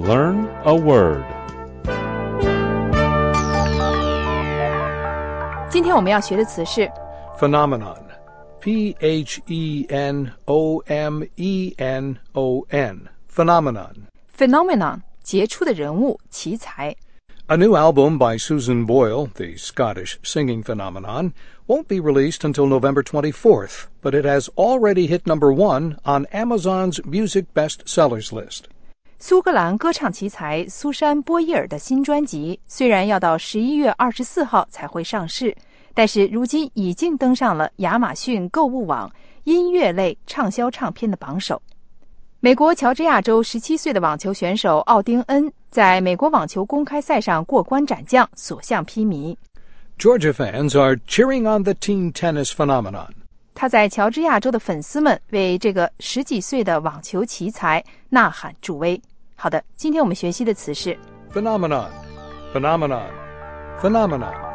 Learn a word. 今天我们要学的词是 Phenomenon. P-H-E-N-O-M-E-N-O-N. Phenomenon. phenomenon 杰出的人物奇才。 A new album by Susan Boyle, the Scottish singing phenomenon, won't be released until November 24th, but it has already hit number 1 on Amazon's music bestsellers list. 苏格兰歌唱奇才苏珊·波伊尔的新专辑虽然要到11月24号才会上市，但是如今已经登上了亚马逊购物网音乐类畅销唱片的榜首。美国乔治亚州17岁的网球选手奥丁恩在美国网球公开赛上过关斩将，所向披靡。 Georgia fans are cheering on the teen tennis phenomenon. 他在乔治亚州的粉丝们为这个10几岁的网球奇才呐喊助威。好的，今天我们学习的词是 Phenomenon. Phenomenon. Phenomenon.